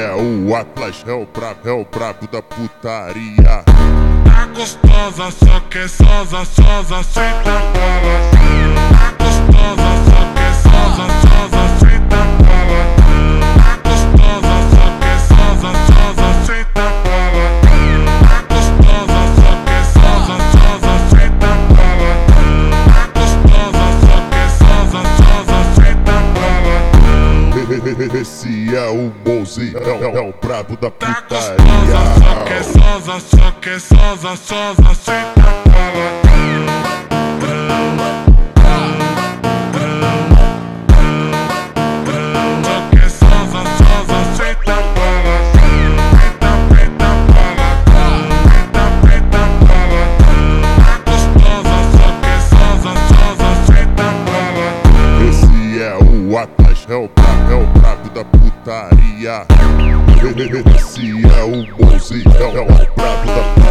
é o Atlas, é o brabo da putaria. Tá gostosa, só quer sosa, senta bola. Tá gostosa, só quer sosa, senta bola. Tá gostosa, só quer sosa, senta bola. Tá gostosa, só quer sosa, senta bola. Tá gostosa, só quer sosa, senta bola. Esse é o Mozi, é o brabo da Tá putaria. gostosa, só quer sosa, senta bola. Só quer sosa, senta bola. Senta bola. Senta bola. Tá gostosa, só quer sosa, senta bola. Esse é o Atlas, é o brabo da putaria. Esse é o Mozi, é o brabo da putaria.